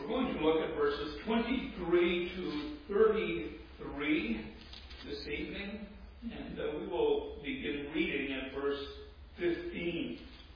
going to look at verses 23 to 33 this evening, and we will begin reading at verse 15.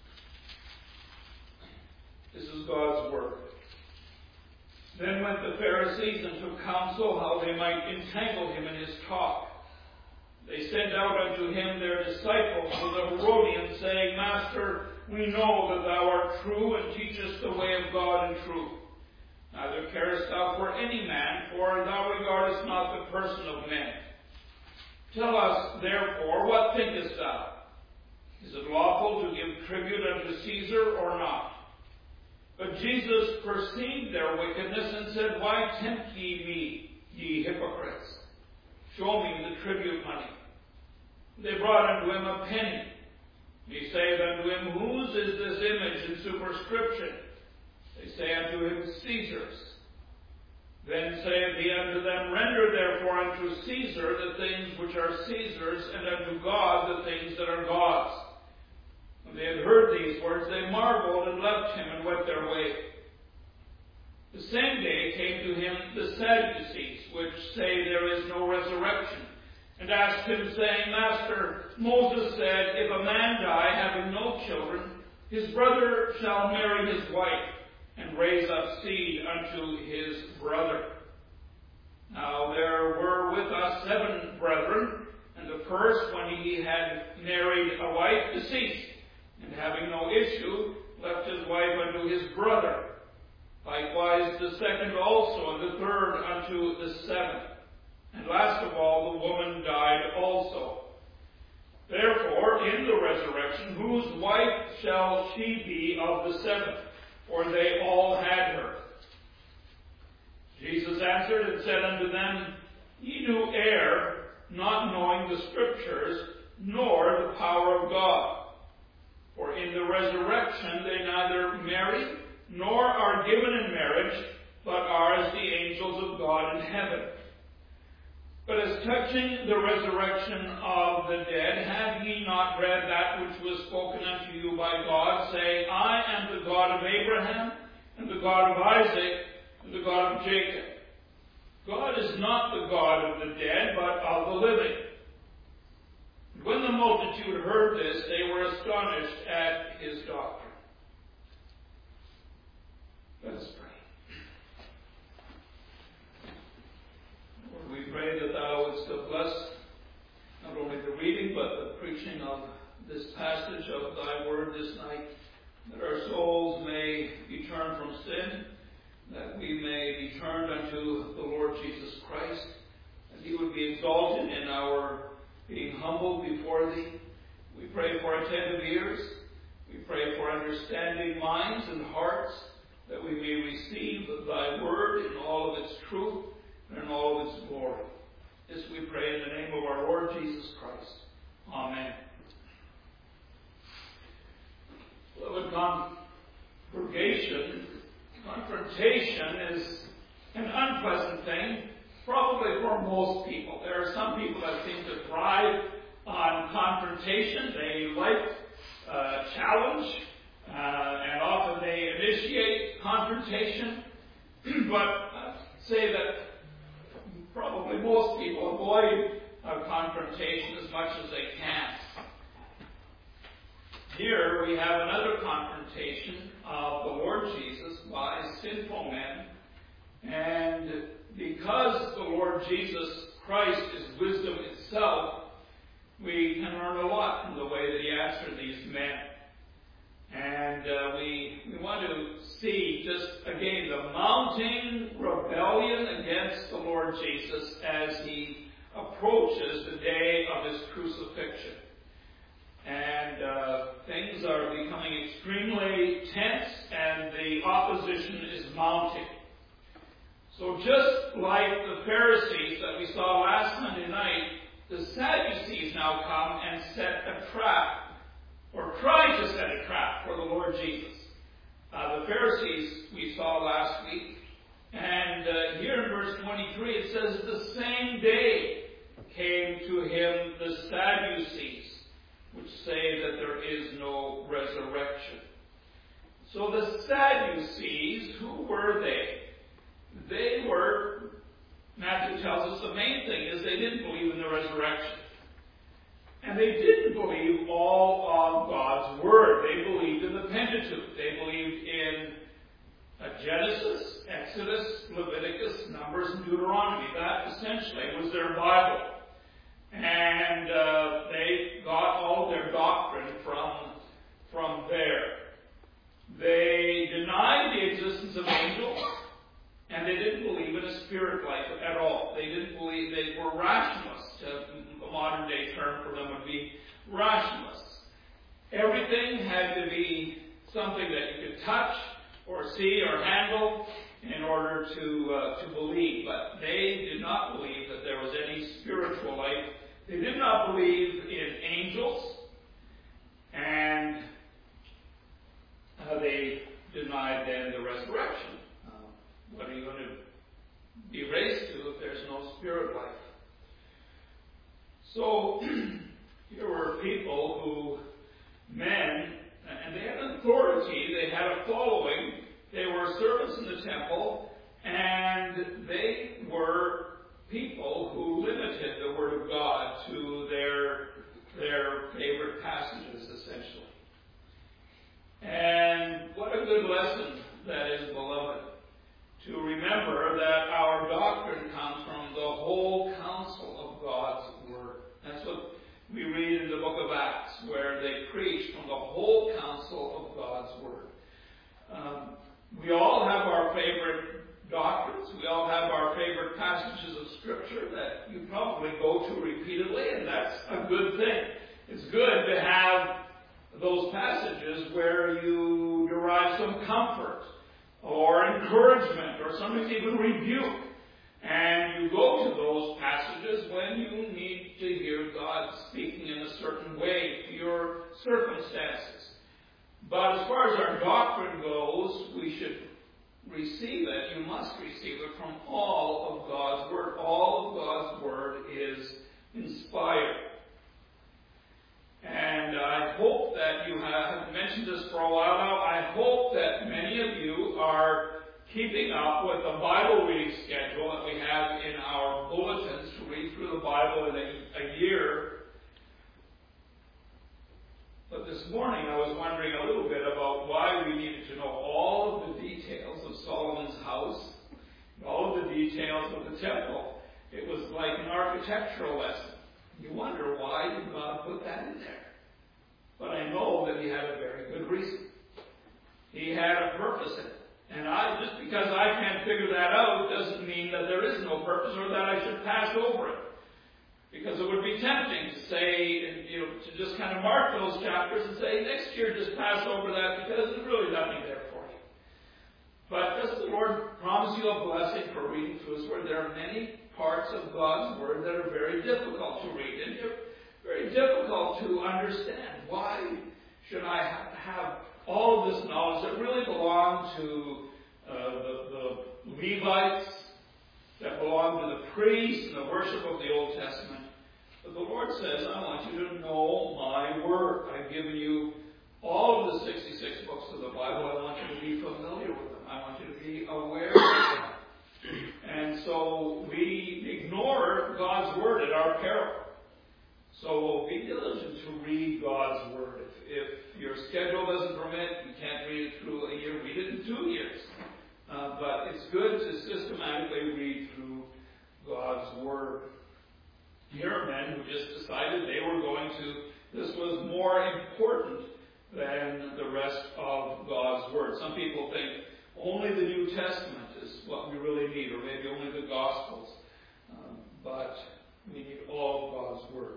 This is God's Word. Then went the Pharisees and took counsel how they might entangle him in his talk. They sent out unto him their disciples with the Herodians, saying, Master, we know that thou art true, and teachest the way of God in truth. Neither carest thou for any man, for thou regardest not the person of men. Tell us, therefore, what thinkest thou? Is it lawful to give tribute unto Caesar or not? But Jesus perceived their wickedness and said, Why tempt ye me, ye hypocrites? Show me the tribute money. They brought unto him a penny. He saith unto him, Whose is this image and superscription? They say unto him, Caesar's. Then saith he unto them, Render therefore unto Caesar the things which are Caesar's, and unto God the things that are God's. When they had heard these words, they marveled and left him and went their way. The same day came to him the Sadducees, which say there is no resurrection, and asked him, saying, Master, Moses said, If a man die having no children, his brother shall marry his wife, and raise up seed unto his brother. Now there were with us 7 brethren, and the first, when he had married a wife, deceased, and having no issue, left his wife unto his brother. Likewise the second also, and the third unto the 7th. And last of all, the woman died also. Therefore, in the resurrection, whose wife shall she be of the 7th? For they all had her. Jesus answered and said unto them, Ye do err, not knowing the Scriptures, nor the power of God. For in the resurrection they neither marry, nor are given in marriage, but are as the angels of God in heaven. But as touching the resurrection of the dead, have ye not read that which was spoken unto you by God, saying, I am the God of Abraham, and the God of Isaac, and the God of Jacob? God is not the God of the dead, but of the living. And when the multitude heard this, they were astonished at his doctrine. Let us pray. Lord, we pray that thou wouldst bless not only the reading, but the preaching of this passage of thy word this night, that our souls may be turned from sin, that we may be turned unto the Lord Jesus Christ, that he would be exalted in our being humbled before thee. We pray for attentive ears. We pray for understanding minds and hearts, that we may receive thy word in all of its truth and in all of its glory. This we pray in the name of our Lord Jesus Christ. Amen. Beloved congregation, confrontation is an unpleasant thing, probably for most people. There are some people that seem to thrive on confrontation. They like challenge, and often they initiate confrontation. But I'd say that probably most people avoid confrontation as much as they can. Here we have another confrontation of the Lord Jesus by sinful men. And because the Lord Jesus Christ is wisdom itself, we can learn a lot from the way that he answered these men. And we want to see just again the mounting rebellion against the Lord Jesus as he approaches the day of his crucifixion. And things are becoming extremely tense, and the opposition is mounting. So just like the Pharisees that we saw last Sunday night, the Sadducees now come and set a trap, or try to set a trap for the Lord Jesus. The Pharisees we saw last week, and here in verse 23 it says, the same day came to him the Sadducees, which say that there is no resurrection. So the Sadducees, who were they? Matthew tells us the main thing is they didn't believe in the resurrection. And they didn't believe all of God's Word. They believed in the Pentateuch. They believed in Genesis, Exodus, Leviticus, Numbers, and Deuteronomy. That essentially was their Bible. And they got all of their doctrine from there. They denied the existence of angels, and they didn't believe in a spirit life at all. They didn't believe, they were rationalists. A modern day term for them would be rationalists. Everything had to be something that you could touch or see or handle in order to believe. But they did not believe that there was any spiritual life. They did not believe in angels, and they denied then the resurrection. What are you going to be raised to if there's no spirit life? So here were people men, and they had authority, they had a following, they were servants in the temple, and they were people who limited the Word of God to their favorite passages, essentially. And what a good lesson that is, beloved, to remember that our doctrine comes from the whole counsel of God's Word. That's what we read in the book of Acts, where they preach from the whole counsel of God's Word. We all have our favorite doctrines. We all have our favorite passages of Scripture that you probably go to repeatedly, and that's a good thing. It's good to have those passages where you derive some comfort or encouragement or sometimes even rebuke. And you go to those passages when you need to hear God speaking in a certain way to your circumstances. But as far as our doctrine goes, we should receive it. You must receive it from all of God's Word. All of God's Word is inspired. And I hope that you have mentioned this for a while now. I hope that many of you are keeping up with the Bible reading schedule that we have in our bulletins to read through the Bible in a year. But this morning I was wondering a little bit about why we needed to know all of the details of Solomon's house, all of the details of the temple. It was like an architectural lesson. You wonder, why did God put that in there? But I know that He had a very good reason. He had a purpose in it. And just because I can't figure that out doesn't mean that there is no purpose or that I should pass over it. Because it would be tempting to say, to just kind of mark those chapters and say, next year just pass over that because there's really nothing there for you. But does the Lord promise you a blessing for reading through His Word? There are many parts of God's Word that are very difficult to read and very difficult to understand. Why should I have all of this knowledge that really belonged to the Levites, that belonged to the priests and the worship of the Old Testament? But the Lord says, I want you to know my Word. I've given you all of the 66 books of the Bible. I want you to be familiar with them. I want you to be aware of them. And so we ignore God's Word at our peril. So be diligent to read God's Word. If your schedule doesn't permit, you can't read it through a year, read it in 2 years. But it's good to systematically read through God's Word. Here are men who just decided they were going to, this was more important than the rest of God's Word. Some people think only the New Testament is what we really need, or maybe only the Gospels. But we need all of God's Word.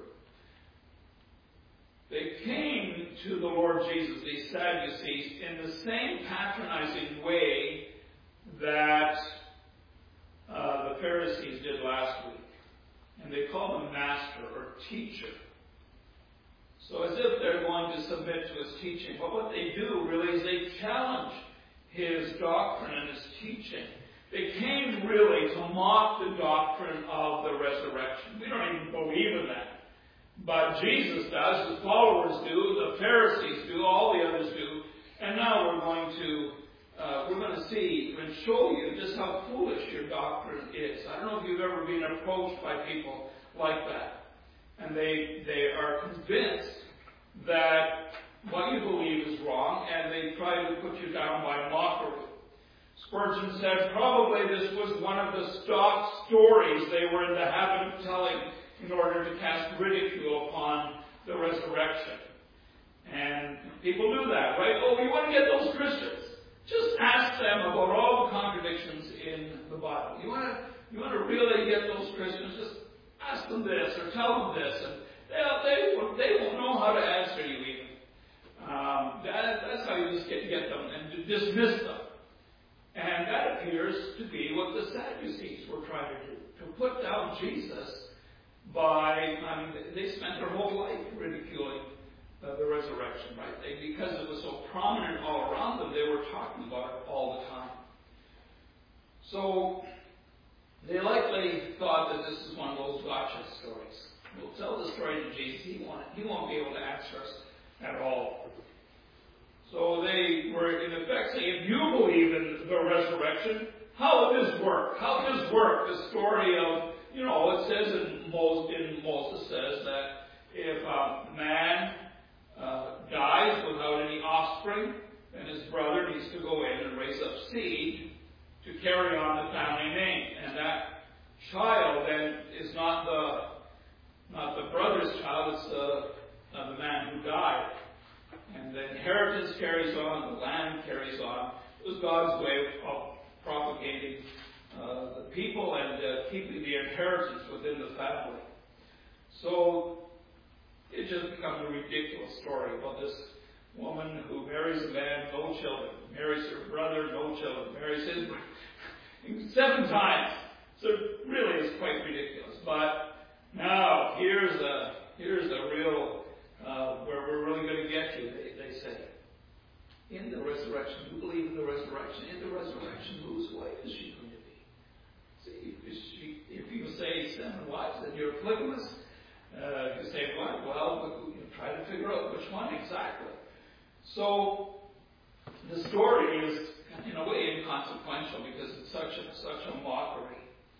They came to the Lord Jesus, these Sadducees, in the same patronizing way that the Pharisees did last week. And they called him master or teacher. So as if they're going to submit to his teaching. But what they do really is they challenge his doctrine and his teaching. They came really to mock the doctrine of the resurrection. We don't even believe in that. But Jesus does, his followers do, the Pharisees do, all the others do. And now we're going to we're going to see and show you just how foolish your doctrine is. I don't know if you've ever been approached by people like that. And they are convinced that what you believe is wrong, and they try to put you down by mockery. Spurgeon said probably this was one of the stock stories they were in the habit of telling in order to cast ridicule upon the resurrection. And people do that, right? Oh, you want to get those Christians? Just ask them about all the contradictions in the Bible. You want to really get those Christians? Just ask them this or tell them this, and they won't know how to answer you even. That's how you just get them and to dismiss them. And that appears to be what the Sadducees were trying to do, to put down Jesus they spent their whole life ridiculing the resurrection, right? Because it was so prominent all around them, they were talking about it all the time. So they likely thought that this is one of those gotcha stories. We'll tell the story to Jesus. He won't be able to answer us at all. So they were in effect saying, if you believe in the resurrection, how would this work? How would this work? The story of, it says in Moses says that if a man dies without any offspring, then his brother needs to go in and raise up seed to carry on the family name. And that child then is not the brother's child, it's the man who died. And the inheritance carries on, the land carries on. It was God's way of propagating the people and keeping the inheritance within the family. So it just becomes a ridiculous story about this woman who marries a man, no children, marries her brother, no children, marries his brother 7 times. So it really is quite ridiculous. But now here's a real where we're really going to get you. They say, in the resurrection, you believe in the resurrection. In the resurrection, whose wife is she going to be? See, if you say 7 wives, then you're polygamous. If you say what? Well, try to figure out which one exactly. So the story is, in a way, inconsequential because it's such a mockery.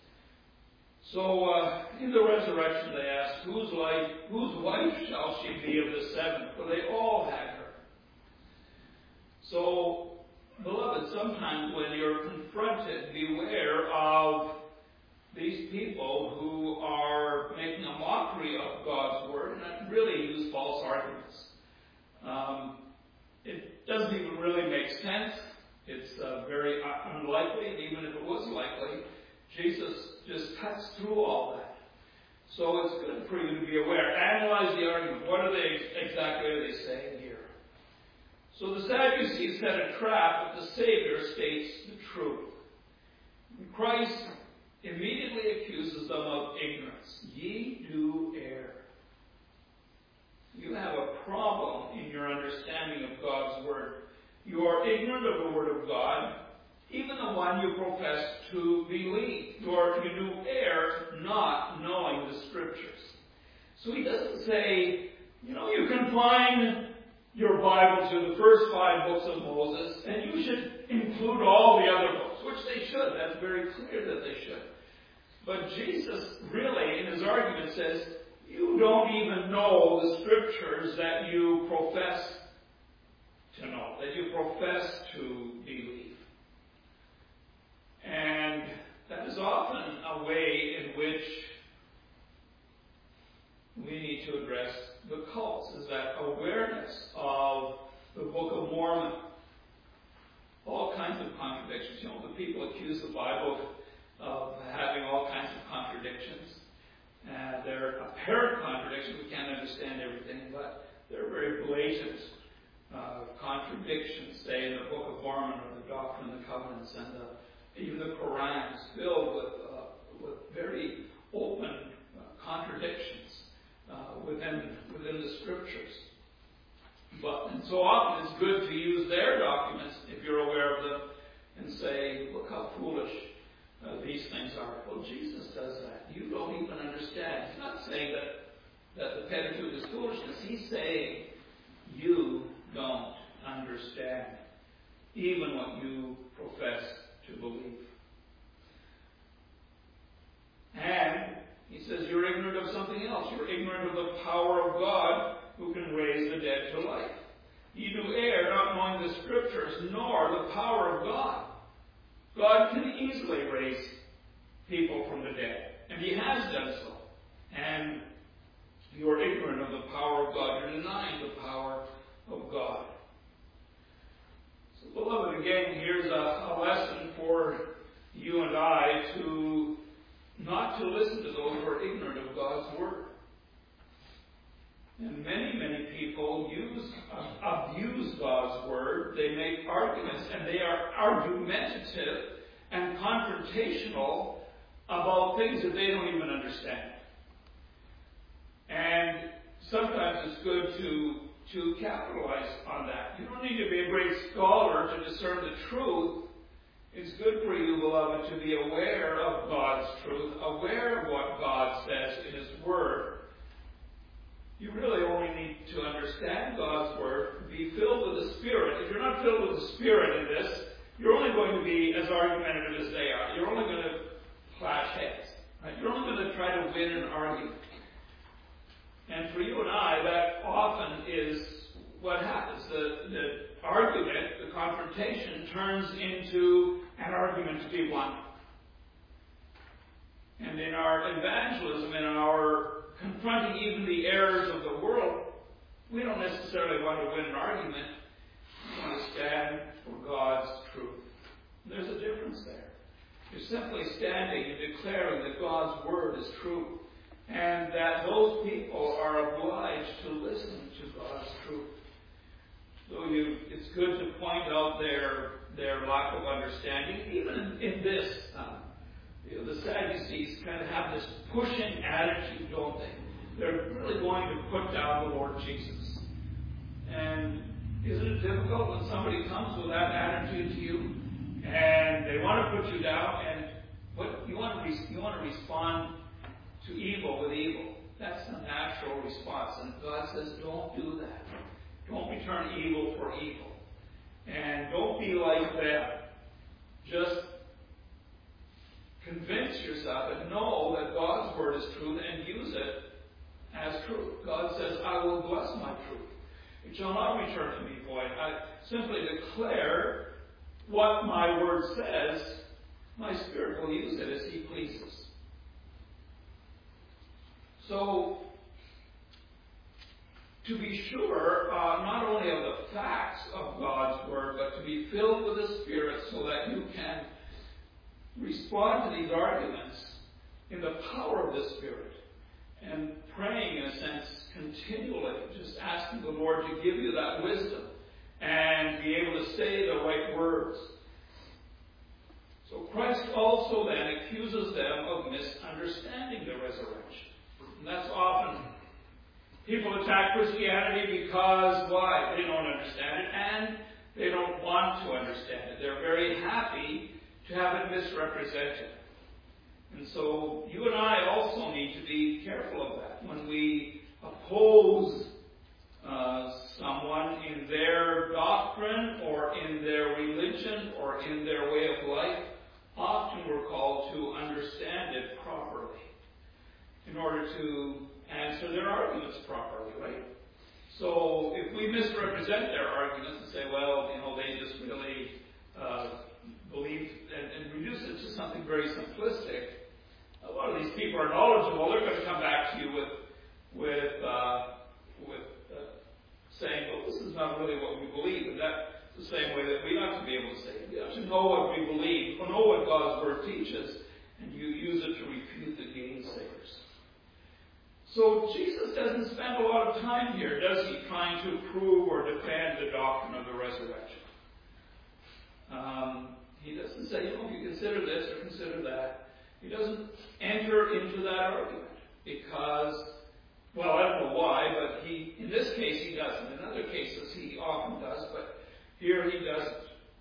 So in the resurrection, they ask, whose wife shall she be of the 7? For they all had her. So, beloved, sometimes when you're confronted, beware of these people who are making a mockery of God's word and really use false arguments. It doesn't even really make sense. It's very unlikely, and even if it was likely, Jesus just cuts through all that. So it's good for you to be aware. Analyze the argument. What are they saying here? So the Sadducees set a trap, but the Savior states the truth. Christ immediately accuses them of ignorance. Ye do err. You have a problem in your understanding of God's word. You are ignorant of the word of God, even the one you profess to believe. You do err not knowing the Scriptures. So he doesn't say, you can find your Bible to the first 5 books of Moses, and you should include all the other books, which they should. That's very clear that they should. But Jesus really, in his argument, says, you don't even know the Scriptures that you profess to know, that you profess to believe. And that is often a way in which we need to address the cults, is that awareness of the Book of Mormon. All kinds of contradictions. The people accuse the Bible of having all kinds of contradictions. They're apparent contradictions. We can't understand everything, but they're very blatant contradictions, say, in the Book of Mormon or the Doctrine and the Covenants, and even the Quran is filled with very open contradictions within the Scriptures. And so often it's good to use their documents, if you're aware of them, and say, look how foolish these things are. Well, Jesus does that. You don't even understand. He's not saying that the Pentateuch is foolishness. He's saying you don't understand even what you profess to believe. And he says you're ignorant of something else. You're ignorant of the power of God who can raise the dead to life. Ye do err, not knowing the Scriptures, nor the power of God. God can easily raise people from the dead, and He has done so. And you are ignorant of the power of God. You're denying the power of God. So, beloved, again, here's a lesson for you and I to not to listen to those who are ignorant of God's Word. And many people abuse God's Word. They make arguments, and they are argumentative and confrontational about things that they don't even understand. And sometimes it's good to capitalize on that. You don't need to be a great scholar to discern the truth. It's good for you, beloved, to be aware of God's truth, aware of what God says in His Word. You really only need to understand God's Word, be filled with the Spirit. If you're not filled with the Spirit in this, you're only going to be as argumentative as they are. You're only going to clash heads. Right? You're only going to try to win an argument. And for you and I, that often is what happens. The argument, the confrontation, turns into an argument to be won. And in our evangelism, in our confronting even the errors of the world, we don't necessarily want to win an argument. We want to stand for God's truth. There's a difference there. You're simply standing and declaring that God's Word is true, and that those people are obliged to listen to God's truth. So it's good to point out their lack of understanding, even in this. The Sadducees kind of have this pushing attitude, don't they? They're really going to put down the Lord Jesus. And isn't it difficult when somebody comes with that attitude to you, and they want to put you down, and what you want to respond to evil with evil? That's the natural response. And God says, don't do that. Don't return evil for evil. And don't be like them. Just convince yourself and know that God's Word is truth and use it as truth. God says, I will bless my truth. It shall not return to me void. I simply declare what my Word says. My Spirit will use it as He pleases. So, to be sure, not only of the facts of God's Word, but to be filled with the Spirit so that you can respond to these arguments in the power of the Spirit, and praying, in a sense, continually, just asking the Lord to give you that wisdom and be able to say the right words. So Christ also then accuses them of misunderstanding the resurrection. And that's often people attack Christianity because, why? They don't understand it, and they don't want to understand it. They're very happy to have it misrepresented. And so you and I also need to be careful of that. When we oppose someone in their doctrine or in their religion or in their way of life, often we're called to understand it properly in order to answer their arguments properly, right? So if we misrepresent their arguments and say, well, they just really believe and reduce it to something very simplistic, a lot of these people are knowledgeable. They're going to come back to you with saying, well, this is not really what we believe. And that's the same way that we ought to be able to say it. We ought to know what we believe, or know what God's Word teaches, and you use it to refute the gainsayers. So Jesus doesn't spend a lot of time here, does he, trying to prove or defend the doctrine of the resurrection. He doesn't say, you consider this or consider that. He doesn't enter into that argument because, well, I don't know why, but in this case he doesn't. In other cases he often does, but here he doesn't.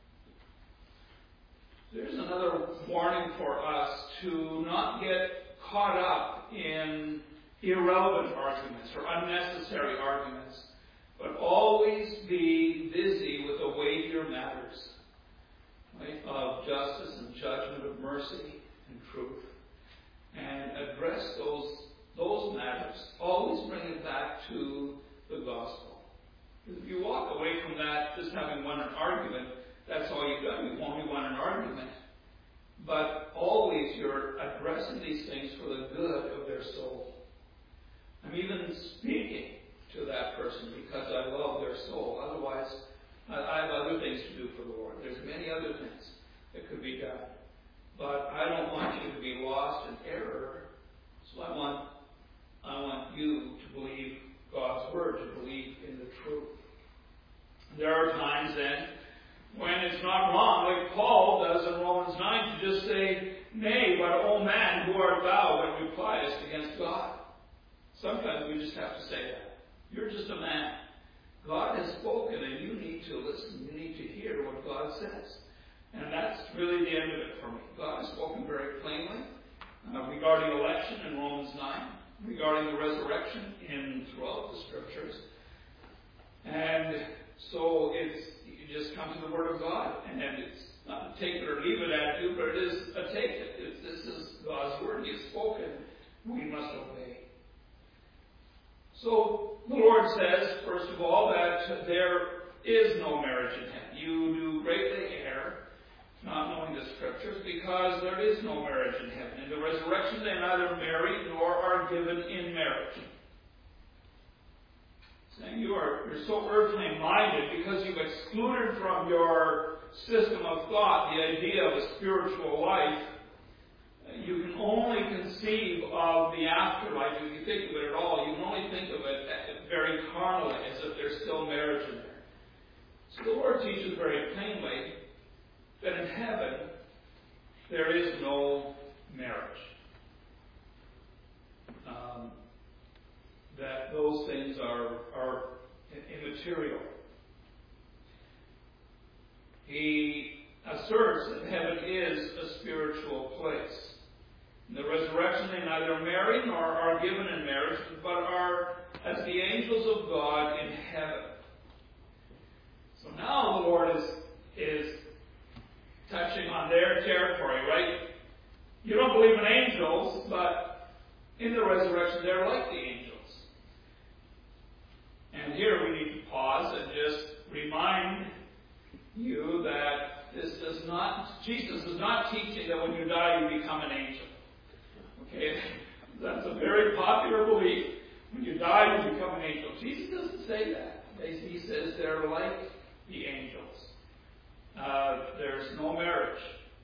There's another warning for us to not get caught up in irrelevant arguments or unnecessary arguments, but always be busy with the weightier matters. right, of justice and judgment, of mercy and truth, and address those matters. Always bring it back to the gospel. If you walk away from that just having won an argument, that's all you've done. You've only won an argument. But always you're addressing these things for the good of their soul. I'm even speaking to that person because I love their soul. Otherwise, I have other things to do for the Lord. There's many other things that could be done. But I don't want you to be lost in error. So I want you to believe God's Word, to believe in the truth. There are times then when it's not wrong, like Paul does in Romans 9, to just say, "Nay, but O man, who art thou that repliest against God?" Sometimes we just have to say that. You're just a man. God has spoken and you need to listen. You need to hear what God says. And that's really the end of it for me. God has spoken very plainly regarding election in Romans 9, regarding the resurrection throughout the Scriptures. And so you just come to the Word of God, and it's not a take it or leave it attitude, but it is a take it. This is God's Word. He has spoken. We must obey. So the Lord says, first of all, that there is no marriage in heaven. You do greatly err, not knowing the Scriptures, because there is no marriage in heaven. In the resurrection they neither marry nor are given in marriage. Saying you're so earthly minded because you've excluded from your system of thought the idea of a spiritual life. You can only conceive of the afterlife, if you think of it at all. You can only think of it very carnally, as if there's still marriage in there. So the Lord teaches very plainly that in heaven there is no marriage. That those things are immaterial. He asserts that heaven is a spiritual place. In the resurrection they neither marry nor are given in marriage, but are as the angels of God in heaven. So now the Lord is touching on their territory, right? You don't believe in angels, but in the resurrection they're like the angels. And here we need to pause and just remind you that Jesus is not teaching that when you die you become an angel. Okay, that's a very popular belief. When you die, you become an angel. Jesus doesn't say that. He says they're like the angels. There's no marriage.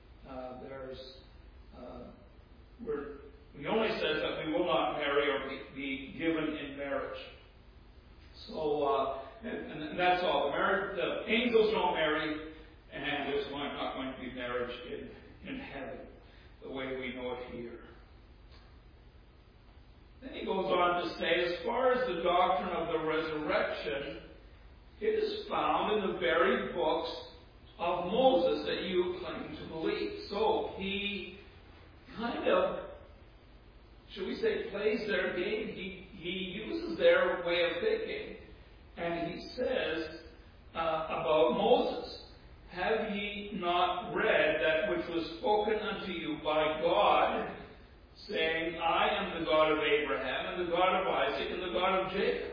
He only says that we will not marry or be given in marriage. So, and that's all. The angels don't marry, and there's not going to be marriage in heaven the way we know it here. Then he goes on to say, as far as the doctrine of the resurrection, it is found in the very books of Moses that you claim to believe. So he kind of, should we say, plays their game. He uses their way of thinking, and he says about Moses, "Have ye not read that which was spoken unto you by God, saying, I am the God of Abraham, and the God of Isaac, and the God of Jacob?"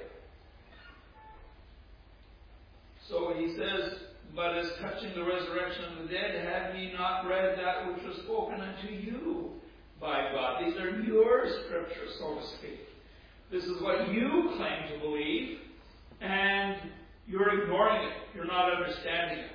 So he says, but as touching the resurrection of the dead, have ye not read that which was spoken unto you by God? These are your scriptures, so to speak. This is what you claim to believe, and you're ignoring it. You're not understanding it.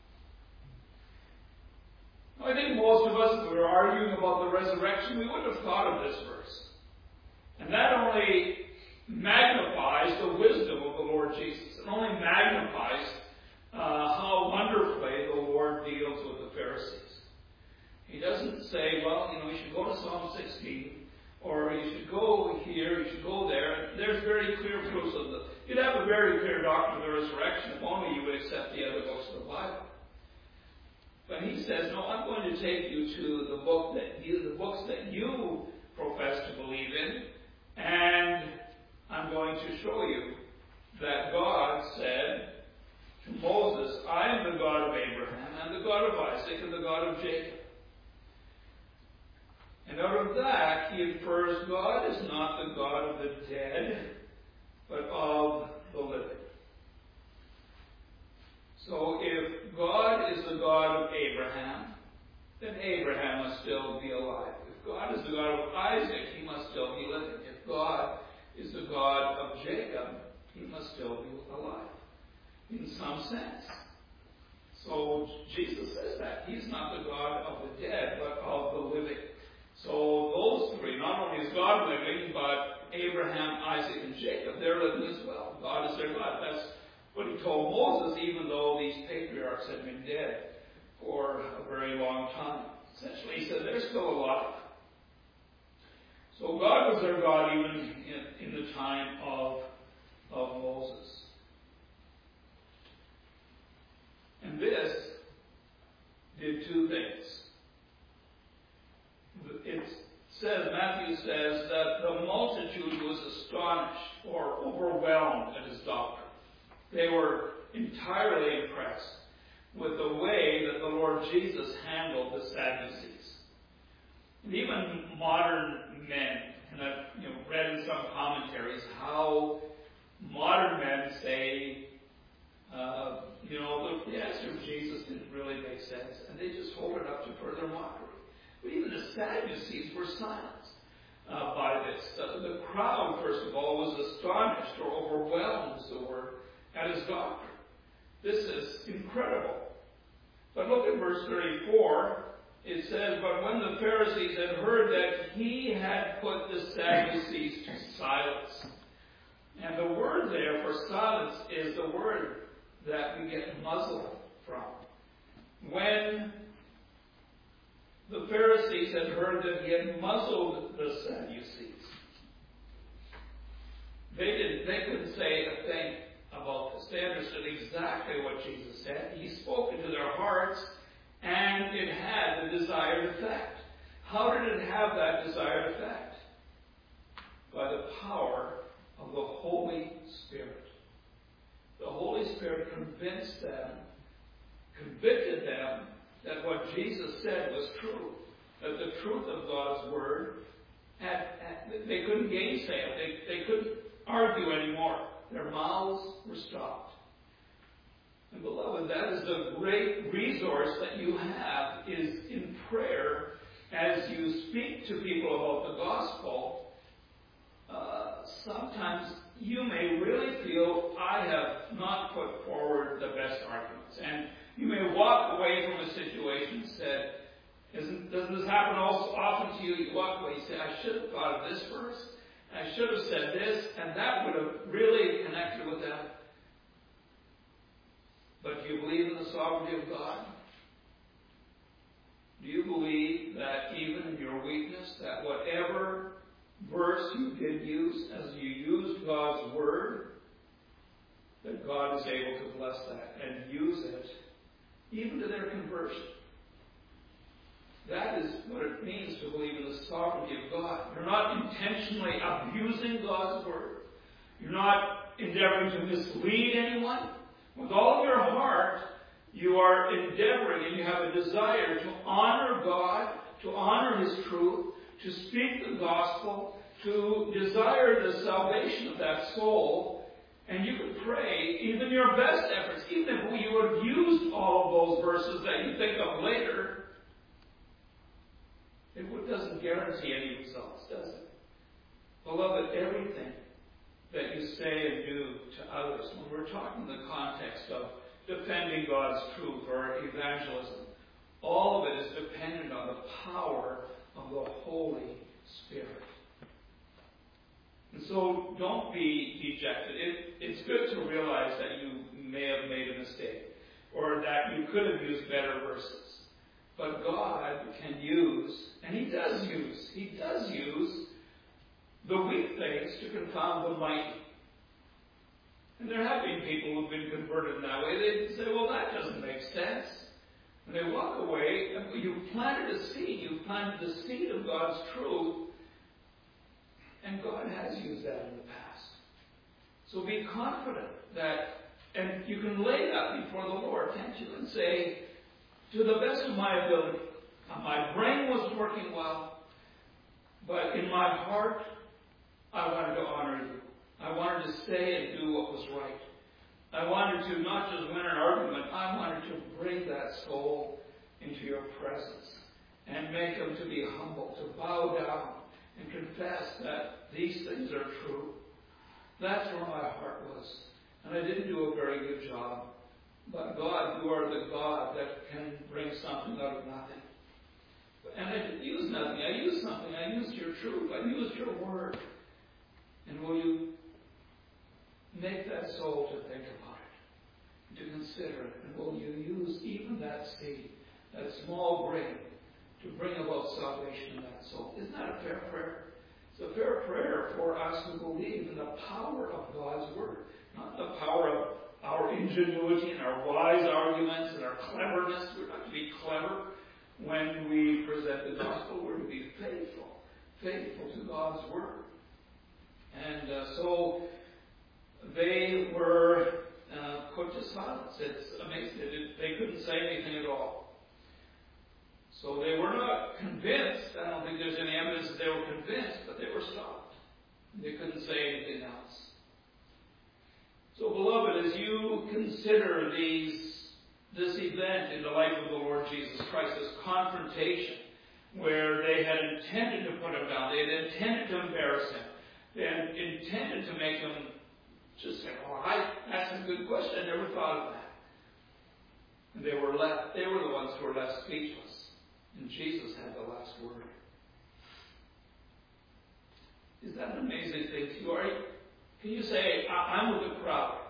I think most of us, if we were arguing about the resurrection, we wouldn't have thought of this verse. And that only magnifies the wisdom of the Lord Jesus. It only magnifies how wonderfully the Lord deals with the Pharisees. He doesn't say, well, you should go to Psalm 16, or you should go here, you should go there. There's very clear proofs of this. You'd have a very clear doctrine of the resurrection if only you would accept the other books of the Bible. But he says, no, I'm going to take you to the books that you profess to believe in, and I'm going to show you that God said to Moses, I am the God of Abraham and the God God of Isaac and the God of Jacob. And out of that, he infers God is not the God of the dead, but of the living. So if God is the God of Abraham, then Abraham must still be alive. If God is the God of Isaac, he must still be living. If God is the God of Jacob, he must still be alive, in some sense. So Jesus says that. He's not the God of the dead, but of the living. So those three, not only is God living, but Abraham, Isaac, and Jacob, they're living as well. God is their God. That's what he told Moses, even though these patriarchs had been dead for a very long time. Essentially, he said they're still alive. So God was their God even in the time of Moses. And this did two things. It says, Matthew says, that the multitude was astonished or overwhelmed at his doctrine. They were entirely impressed with the way that the Lord Jesus handled the Sadducees. And even modern men, and I've read in some commentaries how modern men say, the answer of Jesus didn't really make sense, and they just hold it up to further mockery. But even the Sadducees were silenced by this. The crowd, first of all, was astonished or overwhelmed, is the word, at his doctrine. This is incredible. But look at verse 34. It says, but when the Pharisees had heard that he had put the Sadducees to silence. And the word there for silence is the word that we get muzzled from. When the Pharisees had heard that he had muzzled the Sadducees, they couldn't say a thing about this. They understood exactly what Jesus said. He spoke into their hearts, and it had the desired effect. How did it have that desired effect? By the power of the Holy Spirit. The Holy Spirit convinced them, convicted them, that what Jesus said was true. That the truth of God's Word, they couldn't gainsay it. They couldn't argue anymore. Their mouths were stopped. And beloved, that is the great resource that you have, is in prayer. As you speak to people about the gospel, sometimes you may really feel, I have not put forward the best arguments. And you may walk away from a situation and said, doesn't this happen also often to you? You walk away and say, I should have thought of this verse. I should have said this, and that would have really connected with them. But do you believe in the sovereignty of God? Do you believe that even in your weakness, that whatever verse you did use, as you used God's Word, that God is able to bless that and use it even to their conversion? That is what it means to believe in the sovereignty of God. You're not intentionally abusing God's Word. You're not endeavoring to mislead anyone. With all of your heart, you are endeavoring and you have a desire to honor God, to honor His truth, to speak the gospel, to desire the salvation of that soul. And you can pray even your best efforts, even if you have used all of those verses that you think of later. It doesn't guarantee any results, does it? Beloved, everything that you say and do to others, when we're talking in the context of defending God's truth or evangelism, all of it is dependent on the power of the Holy Spirit. And so don't be dejected. It's good to realize that you may have made a mistake, or that you could have used better verses. But God can use, and He does use the weak things to confound the mighty. And there have been people who have been converted in that way. They say, well, that doesn't make sense. And they walk away, and you've planted a seed. You've planted the seed of God's truth. And God has used that in the past. So be confident that, and you can lay that before the Lord, can't you? And say, to the best of my ability. My brain was working well, but in my heart, I wanted to honor you. I wanted to say and do what was right. I wanted to not just win an argument, I wanted to bring that soul into your presence and make them to be humble, to bow down and confess that these things are true. That's where my heart was. And I didn't do a very good job. But God, you are the God that can bring something out of nothing. And I didn't use nothing. I used something. I used your truth. I used your word. And will you make that soul to think about it, to consider it? And will you use even that seed, that small grain, to bring about salvation in that soul? Isn't that a fair prayer? It's a fair prayer for us who believe in the power of God's word, not the power of our ingenuity and our wise arguments and our cleverness. We're not to be clever when we present the gospel. We're to be faithful to God's word. And so they were put to silence. It's amazing. They couldn't say anything at all. So they were not convinced. I don't think there's any evidence that they were convinced, but they were stopped. They couldn't say anything else. So, beloved, as you consider this event in the life of the Lord Jesus Christ, this confrontation where they had intended to put him down, they had intended to embarrass him, they had intended to make him just say, "Oh, that's a good question. I never thought of that." And they were the ones who were left speechless. And Jesus had the last word. Is that an amazing thing to you? Can you say, I'm with the crowd?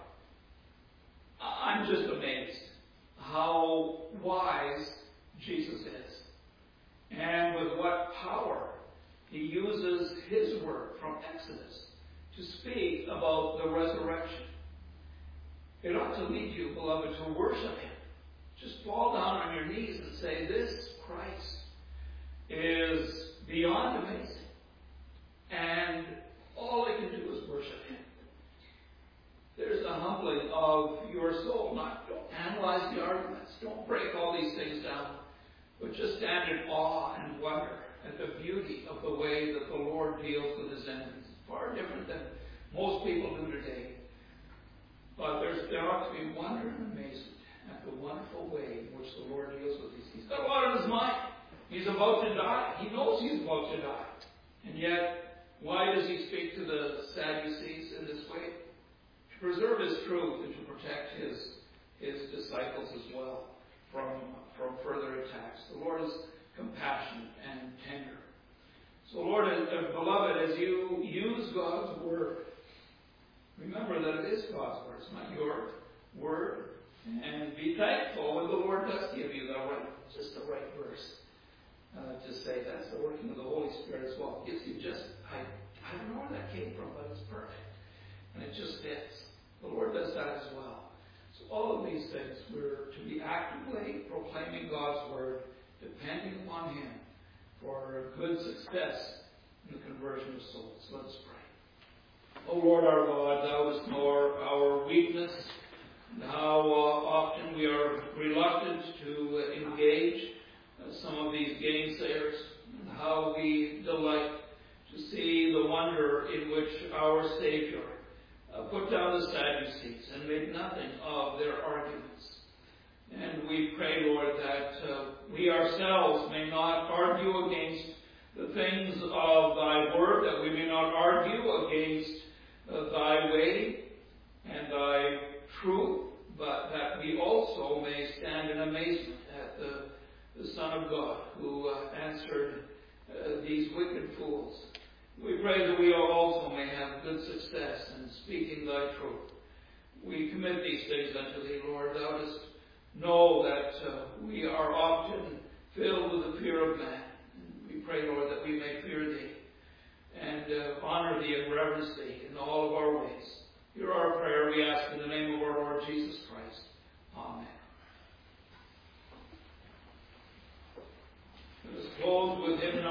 I'm just amazed how wise Jesus is. And with what power he uses his word from Exodus to speak about the resurrection. It ought to lead you, beloved, to worship him. Just fall down on your knees and say, this Christ is beyond amazing. And all I can do is worship him. There's a humbling of your soul. Don't analyze the arguments. Don't break all these things down. But just stand in awe and wonder at the beauty of the way that the Lord deals with his enemies. Far different than most people do today. But there ought to be wonder and amazement at the wonderful way in which the Lord deals with these. He's got a lot on his mind. He's about to die. He knows he's about to die. And yet, why does he speak to the Sadducees in this way? To preserve his truth and to protect his disciples as well from further attacks. The Lord is compassionate and tender. So, Lord, beloved, as you use God's word, remember that it is God's word. It's not your word. And be thankful when the Lord does give you the right verse to say. That's the working of the Holy Spirit as well. It gives you I don't know where that came from, but it's perfect. And it just fits. The Lord does that as well. So all of these things, we're to be actively proclaiming God's word, depending upon him for good success in the conversion of souls. Let us pray. O Lord our God, thou dost know our weakness, and how often we are reluctant to engage some of these gainsayers, and how we delight to see the wonder in which our Savior put down the Sadducees and made nothing of their arguments. And we pray, Lord, that we ourselves may not argue against the things of thy word, that we may not argue against thy way and thy truth, but that we also may stand in amazement at the Son of God who answered these wicked fools. We pray that we also may have good success in speaking thy truth. We commit these things unto thee, Lord. Thou dost know that we are often filled with the fear of man. We pray, Lord, that we may fear thee and honor thee and reverence thee in all of our ways. Hear our prayer, we ask in the name of our Lord Jesus Christ. Amen. Let us close with hymn number